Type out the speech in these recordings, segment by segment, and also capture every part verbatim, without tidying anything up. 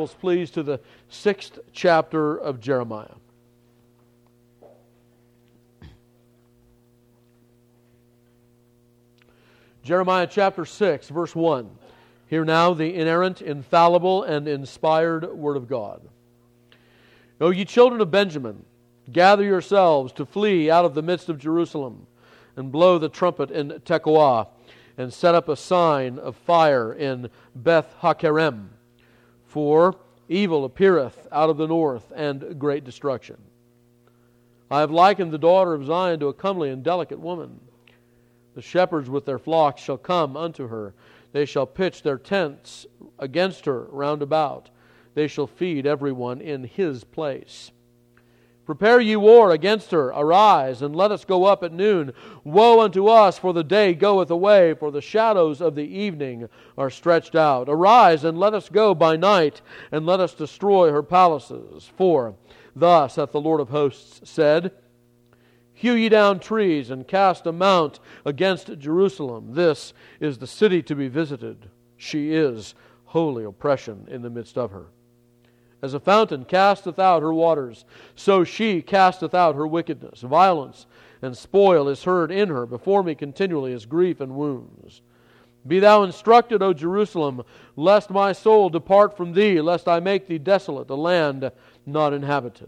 Bibles, please, to the sixth chapter of Jeremiah. Jeremiah chapter six, verse one. Hear now the inerrant, infallible, and inspired Word of God. O ye children of Benjamin, gather yourselves to flee out of the midst of Jerusalem, and blow the trumpet in Tekoa, and set up a sign of fire in Beth Hakerem. For evil appeareth out of the north, and great destruction. I have likened the daughter of Zion to a comely and delicate woman. The shepherds with their flocks shall come unto her. They shall pitch their tents against her round about. They shall feed everyone in his place. Prepare ye war against her. Arise, and let us go up at noon. Woe unto us, for the day goeth away, for the shadows of the evening are stretched out. Arise, and let us go by night, and let us destroy her palaces. For thus hath the Lord of hosts said, Hew ye down trees, and cast a mount against Jerusalem. This is the city to be visited. She is holy oppression in the midst of her. As a fountain casteth out her waters, so she casteth out her wickedness. Violence and spoil is heard in her. Before me continually is grief and wounds. Be thou instructed, O Jerusalem, lest my soul depart from thee, lest I make thee desolate, a land not inhabited.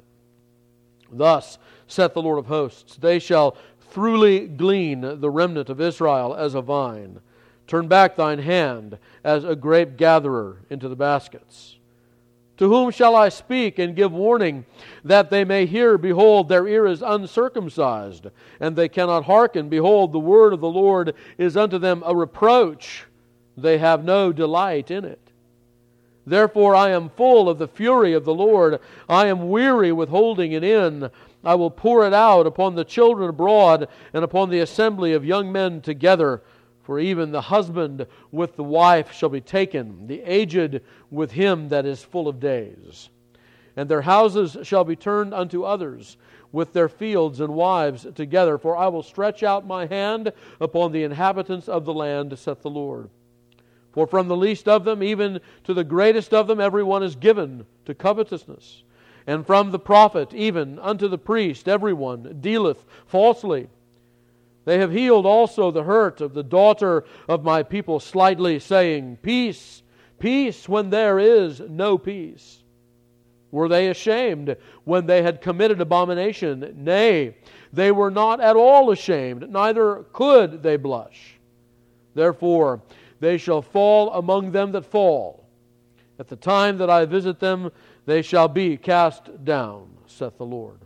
Thus saith the Lord of hosts, they shall throughly glean the remnant of Israel as a vine. Turn back thine hand as a grape gatherer into the baskets. To whom shall I speak and give warning, that they may hear? Behold, their ear is uncircumcised, and they cannot hearken. Behold, the word of the Lord is unto them a reproach. They have no delight in it. Therefore I am full of the fury of the Lord. I am weary with holding it in. I will pour it out upon the children abroad, and upon the assembly of young men together. For even the husband with the wife shall be taken, the aged with him that is full of days. And their houses shall be turned unto others, with their fields and wives together. For I will stretch out my hand upon the inhabitants of the land, saith the Lord. For from the least of them, even to the greatest of them, every one is given to covetousness. And from the prophet, even unto the priest, every one dealeth falsely. They have healed also the hurt of the daughter of my people slightly, saying, Peace, peace, when there is no peace. Were they ashamed when they had committed abomination? Nay, they were not at all ashamed, neither could they blush. Therefore they shall fall among them that fall. At the time that I visit them, they shall be cast down, saith the Lord.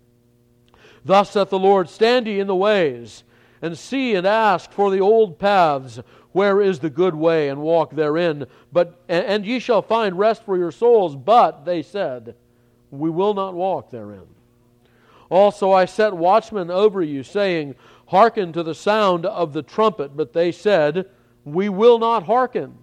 Thus saith the Lord, stand ye in the ways, and see and ask for the old paths, where is the good way, and walk therein. But and ye shall find rest for your souls. But they said, we will not walk therein. Also I set watchmen over you, saying, hearken to the sound of the trumpet. But they said, we will not hearken.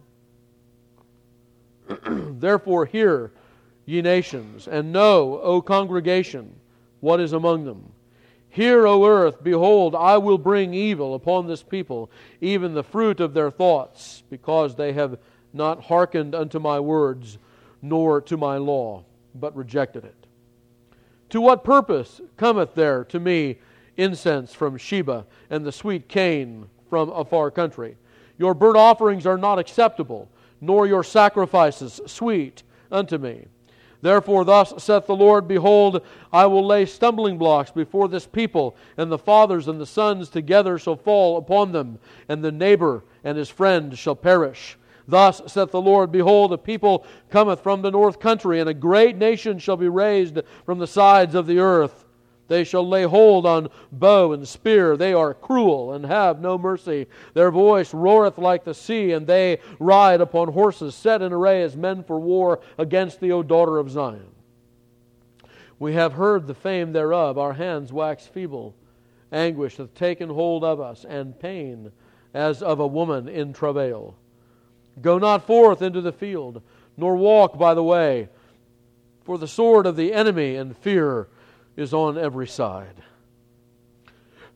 Therefore hear, ye nations, and know, O congregation, what is among them. Hear, O earth, behold, I will bring evil upon this people, even the fruit of their thoughts, because they have not hearkened unto my words, nor to my law, but rejected it. To what purpose cometh there to me incense from Sheba, and the sweet cane from a far country? Your burnt offerings are not acceptable, nor your sacrifices sweet unto me. Therefore thus saith the Lord, behold, I will lay stumbling blocks before this people, and the fathers and the sons together shall fall upon them, and the neighbor and his friend shall perish. Thus saith the Lord, behold, a people cometh from the north country, and a great nation shall be raised from the sides of the earth. They shall lay hold on bow and spear. They are cruel and have no mercy. Their voice roareth like the sea, and they ride upon horses set in array as men for war against thee, O daughter of Zion. We have heard the fame thereof. Our hands wax feeble. Anguish hath taken hold of us, and pain as of a woman in travail. Go not forth into the field, nor walk by the way, for the sword of the enemy and fear is on every side.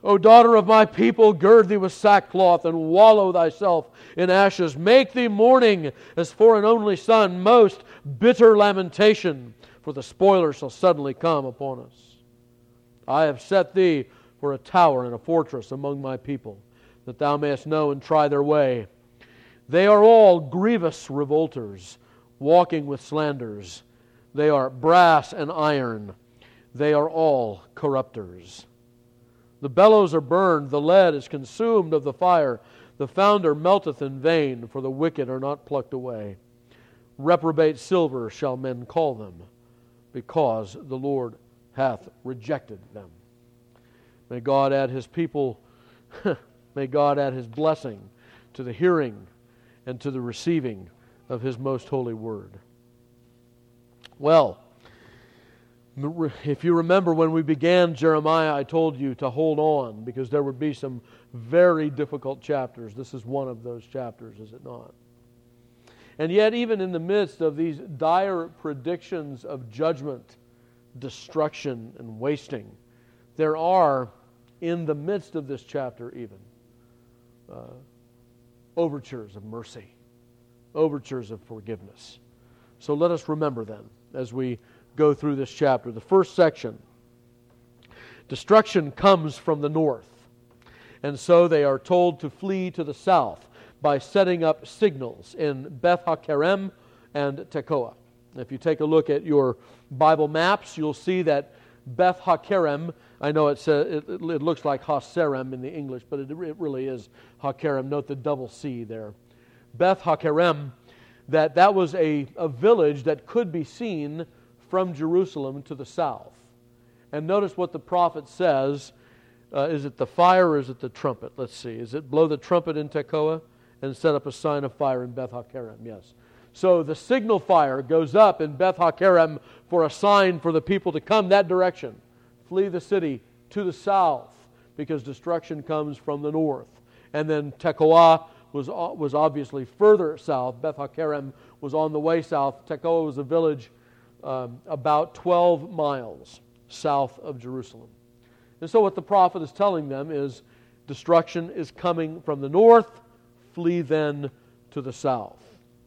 O daughter of my people, gird thee with sackcloth, and wallow thyself in ashes. Make thee mourning as for an only son, most bitter lamentation, for the spoiler shall suddenly come upon us. I have set thee for a tower and a fortress among my people, that thou mayest know and try their way. They are all grievous revolters, walking with slanders. They are brass and iron. They are all corrupters. The bellows are burned, the lead is consumed of the fire. The founder melteth in vain, for the wicked are not plucked away. Reprobate silver shall men call them, because the Lord hath rejected them. May God add His people, may God add His blessing to the hearing and to the receiving of His most holy word. Well, if you remember when we began Jeremiah, I told you to hold on because there would be some very difficult chapters. This is one of those chapters, is it not? And yet, even in the midst of these dire predictions of judgment, destruction, and wasting, there are, in the midst of this chapter even, uh, overtures of mercy, overtures of forgiveness. So let us remember then, as we go through this chapter. The first section, destruction comes from the north. And so they are told to flee to the south by setting up signals in Beth HaKerem and Tekoa. If you take a look at your Bible maps, you'll see that Beth HaKerem, I know it's a, it, it looks like Haserem in the English, but it, it really is HaKerem. Note the double C there. Beth HaKerem, that that was a, a village that could be seen from Jerusalem to the south. And notice what the prophet says. Uh, is it the fire or is it the trumpet? Let's see. Is it blow the trumpet in Tekoa and set up a sign of fire in Beth HaKerem? Yes. So the signal fire goes up in Beth HaKerem for a sign for the people to come that direction. Flee the city to the south because destruction comes from the north. And then Tekoa was, was obviously further south. Beth HaKerem was on the way south. Tekoa was a village Um, about twelve miles south of Jerusalem. And so what the prophet is telling them is destruction is coming from the north, flee then to the south.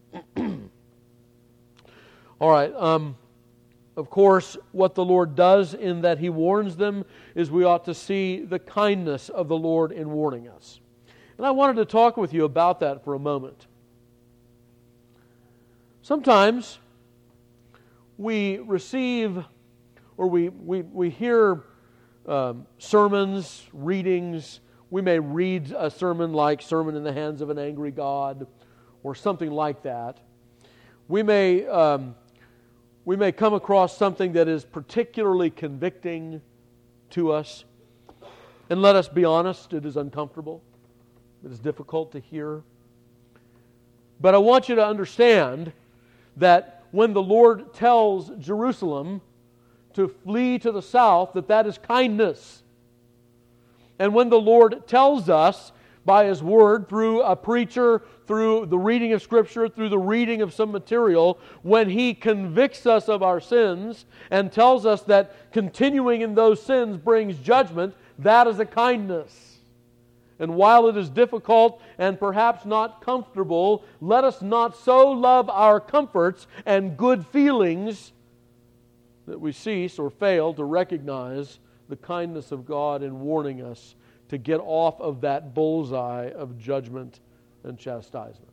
All right, um, of course, what the Lord does in that He warns them is we ought to see the kindness of the Lord in warning us. And I wanted to talk with you about that for a moment. Sometimes we receive or we, we, we hear um, sermons, readings. We may read a sermon like Sermon in the Hands of an Angry God or something like that. We may, um, we may come across something that is particularly convicting to us. And let us be honest, it is uncomfortable. It is difficult to hear. But I want you to understand that when the Lord tells Jerusalem to flee to the south, that that is kindness. And when the Lord tells us by His Word, through a preacher, through the reading of Scripture, through the reading of some material, when He convicts us of our sins and tells us that continuing in those sins brings judgment, that is a kindness. And while it is difficult and perhaps not comfortable, let us not so love our comforts and good feelings that we cease or fail to recognize the kindness of God in warning us to get off of that bullseye of judgment and chastisement.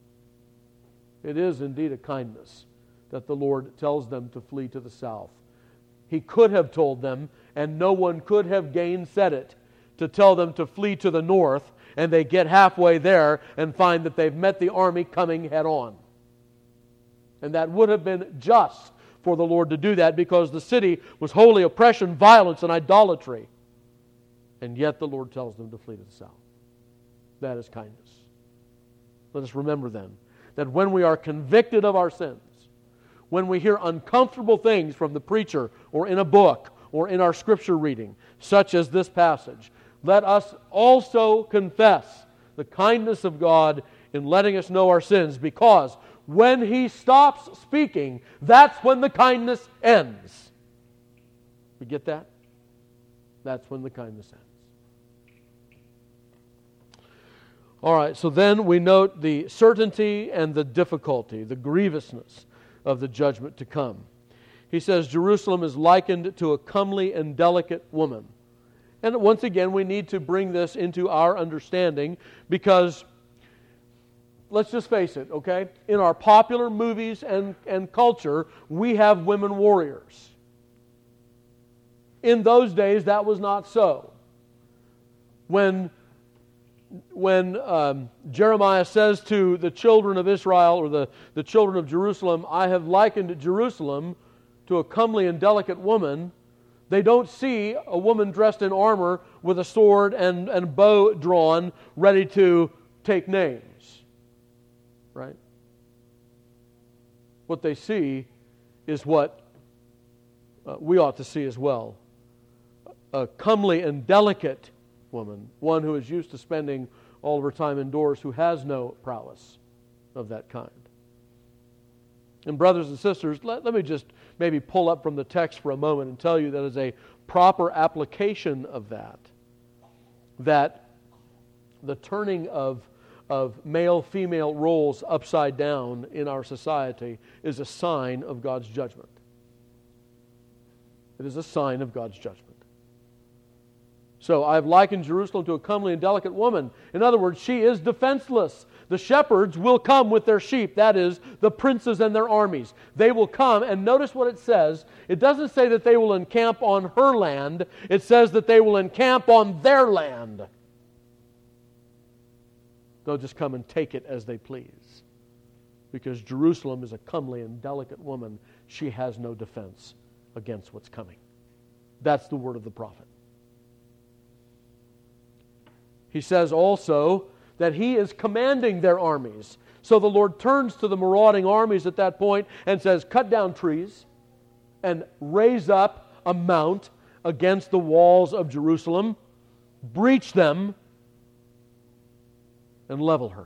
It is indeed a kindness that the Lord tells them to flee to the south. He could have told them, and no one could have gainsaid it, to tell them to flee to the north, and they get halfway there and find that they've met the army coming head on. And that would have been just for the Lord to do that because the city was wholly oppression, violence, and idolatry. And yet the Lord tells them to flee to the south. That is kindness. Let us remember then that when we are convicted of our sins, when we hear uncomfortable things from the preacher or in a book or in our Scripture reading, such as this passage, let us also confess the kindness of God in letting us know our sins, because when He stops speaking, that's when the kindness ends. We get that? That's when the kindness ends. All right, so then we note the certainty and the difficulty, the grievousness of the judgment to come. He says Jerusalem is likened to a comely and delicate woman. And once again, we need to bring this into our understanding because, let's just face it, okay? In our popular movies and, and culture, we have women warriors. In those days, that was not so. When, when um, Jeremiah says to the children of Israel, or the, the children of Jerusalem, I have likened Jerusalem to a comely and delicate woman, they don't see a woman dressed in armor with a sword and, and bow drawn, ready to take names. Right? What they see is what uh, we ought to see as well. A comely and delicate woman, one who is used to spending all of her time indoors, who has no prowess of that kind. And brothers and sisters, let, let me just maybe pull up from the text for a moment and tell you that as a proper application of that, that the turning of, of male-female roles upside down in our society is a sign of God's judgment. It is a sign of God's judgment. So I've likened Jerusalem to a comely and delicate woman. In other words, she is defenseless. The shepherds will come with their sheep, that is, the princes and their armies. They will come, and notice what it says. It doesn't say that they will encamp on her land. It says that they will encamp on their land. They'll just come and take it as they please. Because Jerusalem is a comely and delicate woman. She has no defense against what's coming. That's the word of the prophet. He says also that He is commanding their armies. So the Lord turns to the marauding armies at that point and says, cut down trees and raise up a mount against the walls of Jerusalem, breach them, and level her.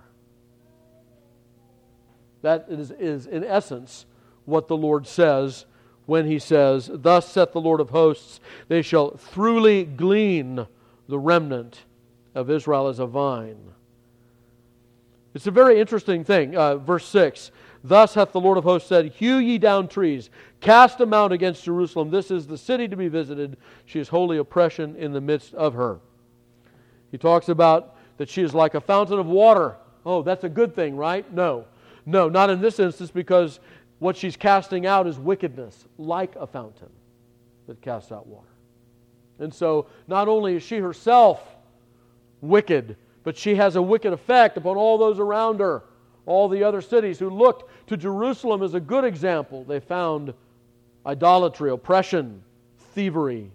That is, is in essence what the Lord says when He says, thus saith the Lord of hosts, they shall throughly glean the remnant of Israel as a vine. It's a very interesting thing. Uh, verse six, thus hath the Lord of hosts said, hew ye down trees, cast them out against Jerusalem. This is the city to be visited. She is holy oppression in the midst of her. He talks about that she is like a fountain of water. Oh, that's a good thing, right? No. No, not in this instance, because what she's casting out is wickedness, like a fountain that casts out water. And so, not only is she herself wicked, but she has a wicked effect upon all those around her. All the other cities who looked to Jerusalem as a good example, they found idolatry, oppression, thievery.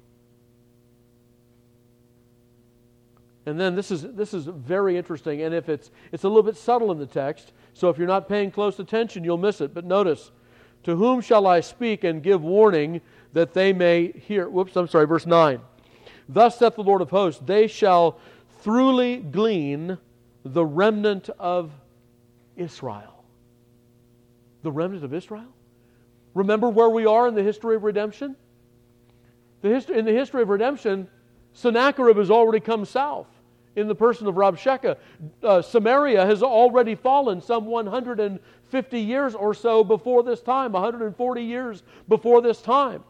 And then this is this is very interesting, and if it's it's a little bit subtle in the text, so if you're not paying close attention, you'll miss it. But notice, to whom shall I speak and give warning that they may hear? Whoops, I'm sorry, verse nine. Thus saith the Lord of hosts, they shall throughly glean the remnant of Israel. The remnant of Israel? Remember where we are in the history of redemption? The history, in the history of redemption, Sennacherib has already come south in the person of Rabshakeh. Uh, Samaria has already fallen some one hundred fifty years or so before this time, one hundred forty years before this time.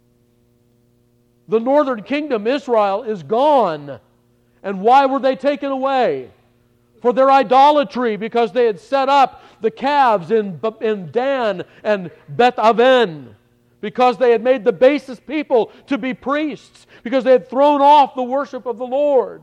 The northern kingdom, Israel, is gone. And why were they taken away? For their idolatry, because they had set up the calves in, in Dan and Beth Aven, because they had made the basest people to be priests, because they had thrown off the worship of the Lord.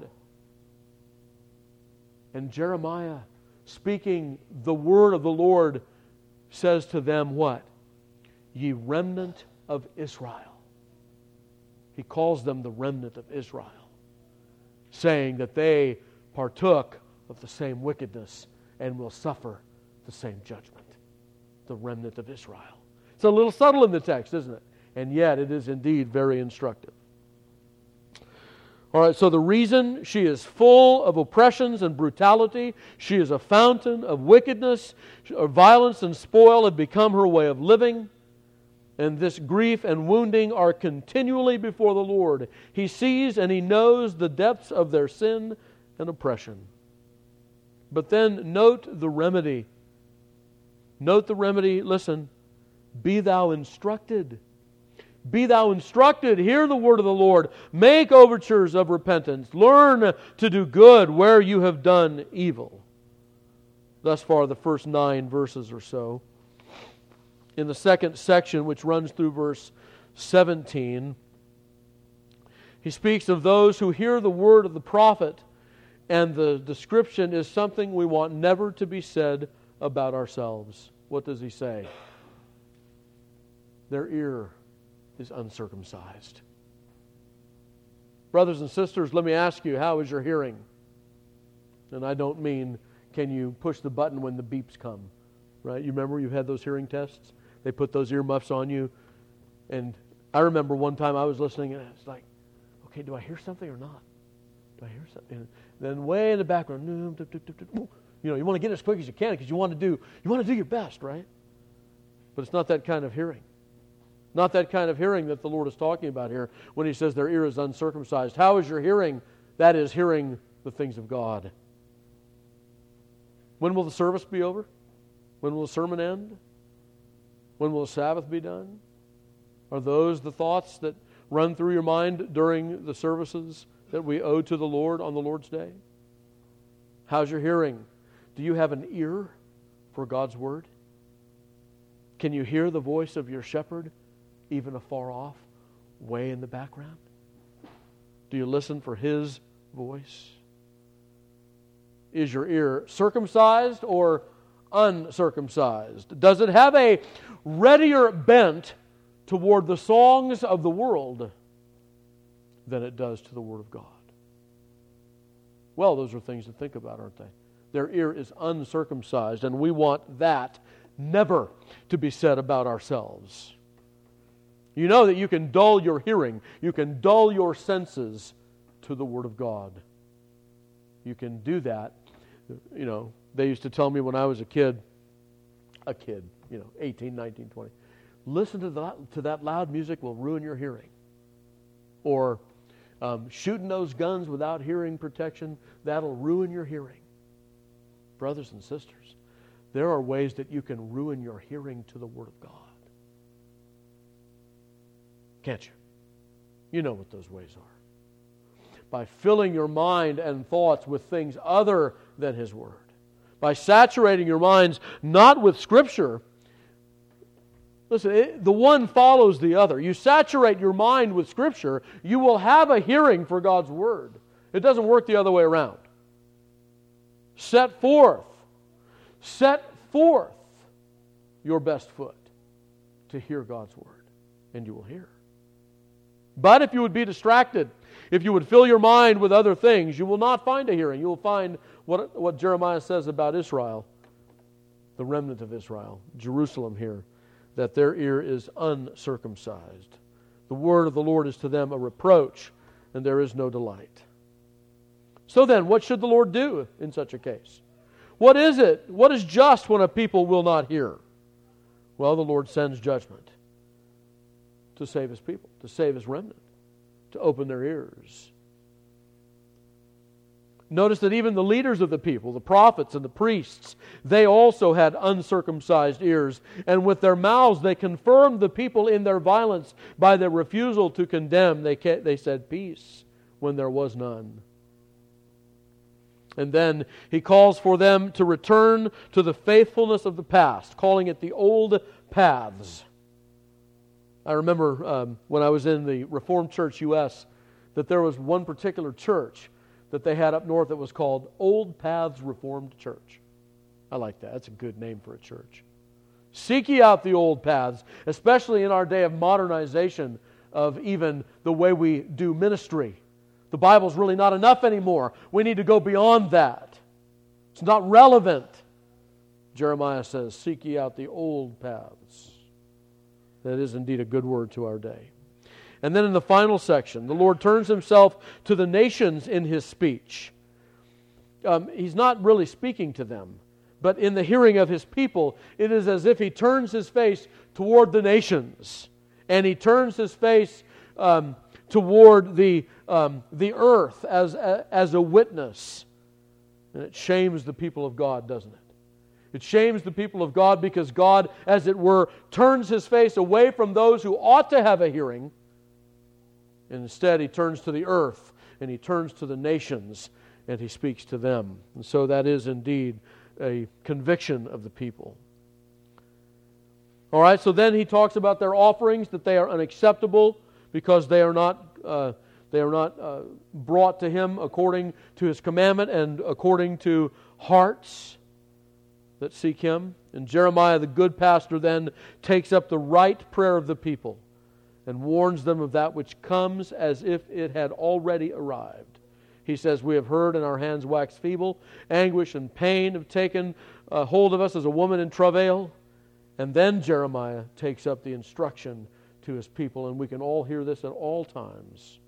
And Jeremiah, speaking the word of the Lord, says to them what? Ye remnant of Israel. He calls them the remnant of Israel, saying that they partook of the same wickedness and will suffer the same judgment. The remnant of Israel. It's a little subtle in the text, isn't it? And yet it is indeed very instructive. All right, so the reason she is full of oppressions and brutality, she is a fountain of wickedness, violence and spoil have become her way of living. And this grief and wounding are continually before the Lord. He sees and He knows the depths of their sin and oppression. But then note the remedy. Note the remedy. Listen. Be thou instructed. Be thou instructed. Hear the word of the Lord. Make overtures of repentance. Learn to do good where you have done evil. Thus far, the first nine verses or so. In the second section, which runs through verse seventeen, he speaks of those who hear the word of the prophet, and the description is something we want never to be said about ourselves. What does he say? Their ear is uncircumcised. Brothers and sisters, let me ask you, how is your hearing? And I don't mean, can you push the button when the beeps come? Right? You remember you've had those hearing tests? They put those earmuffs on you. And I remember one time I was listening and it's like, okay, do I hear something or not? Do I hear something? And then way in the background, you know, you want to get as quick as you can because you want to do you want to do your best, right? But it's not that kind of hearing. Not that kind of hearing that the Lord is talking about here when He says their ear is uncircumcised. How is your hearing? That is hearing the things of God. When will the service be over? When will the sermon end? When will the Sabbath be done? Are those the thoughts that run through your mind during the services that we owe to the Lord on the Lord's Day? How's your hearing? Do you have an ear for God's Word? Can you hear the voice of your shepherd even afar off, way in the background? Do you listen for His voice? Is your ear circumcised or uncircumcised? Does it have a readier bent toward the songs of the world than it does to the Word of God? Well, those are things to think about, aren't they? Their ear is uncircumcised, and we want that never to be said about ourselves. You know that you can dull your hearing, you can dull your senses to the Word of God. You can do that. You know, they used to tell me when I was a kid, a kid, you know, eighteen, nineteen, twenty, listen to that, to that loud music will ruin your hearing. Or um, shooting those guns without hearing protection, that'll ruin your hearing. Brothers and sisters, there are ways that you can ruin your hearing to the Word of God. Can't you? You know what those ways are. By filling your mind and thoughts with things other than His Word. By saturating your minds not with Scripture. Listen, it, the one follows the other. You saturate your mind with Scripture, you will have a hearing for God's Word. It doesn't work the other way around. Set forth, set forth your best foot to hear God's Word, and you will hear. But if you would be distracted, if you would fill your mind with other things, you will not find a hearing. You will find what, what Jeremiah says about Israel, the remnant of Israel, Jerusalem here, that their ear is uncircumcised. The word of the Lord is to them a reproach, and there is no delight. So then, what should the Lord do in such a case? What is it? What is just when a people will not hear? Well, the Lord sends judgment to save His people, to save His remnant, to open their ears. Notice that even the leaders of the people, the prophets and the priests, they also had uncircumcised ears, and with their mouths they confirmed the people in their violence by their refusal to condemn. They, they said peace when there was none. And then He calls for them to return to the faithfulness of the past, calling it the old paths. I remember um, when I was in the Reformed Church U S that there was one particular church that they had up north that was called Old Paths Reformed Church. I like that. That's a good name for a church. Seek ye out the old paths, especially in our day of modernization of even the way we do ministry. The Bible's really not enough anymore. We need to go beyond that. It's not relevant. Jeremiah says, seek ye out the old paths. That is indeed a good word to our day. And then in the final section, the Lord turns Himself to the nations in His speech. Um, he's not really speaking to them, but in the hearing of His people, it is as if He turns His face toward the nations, and He turns His face um, toward the um, the earth as a, as a witness. And it shames the people of God, doesn't it? It shames the people of God because God, as it were, turns His face away from those who ought to have a hearing. And instead, He turns to the earth and He turns to the nations and He speaks to them. And so that is indeed a conviction of the people. All right, so then He talks about their offerings, that they are unacceptable because they are not uh, they are not uh, brought to Him according to His commandment and according to hearts that seek Him. And Jeremiah, the good pastor, then takes up the right prayer of the people and warns them of that which comes as if it had already arrived. He says, "We have heard and our hands wax feeble. Anguish and pain have taken uh, hold of us as a woman in travail." And then Jeremiah takes up the instruction to his people, and we can all hear this at all times.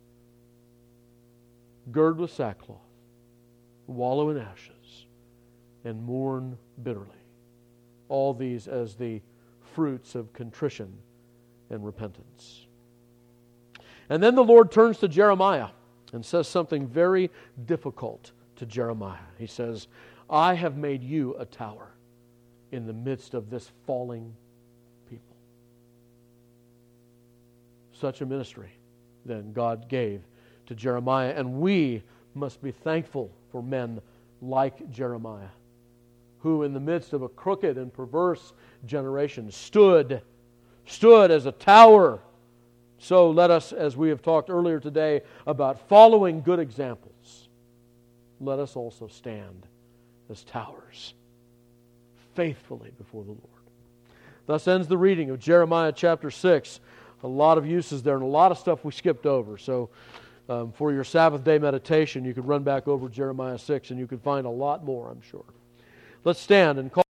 "Gird with sackcloth, wallow in ashes, and mourn bitterly." All these as the fruits of contrition and repentance. And then the Lord turns to Jeremiah and says something very difficult to Jeremiah. He says, "I have made you a tower in the midst of this falling people." Such a ministry then God gave to Jeremiah, and we must be thankful for men like Jeremiah, who in the midst of a crooked and perverse generation stood, stood as a tower. So let us, as we have talked earlier today about following good examples, let us also stand as towers, faithfully before the Lord. Thus ends the reading of Jeremiah chapter six. A lot of uses there and a lot of stuff we skipped over. So um, for your Sabbath day meditation, you could run back over Jeremiah six and you could find a lot more, I'm sure. Let's stand and call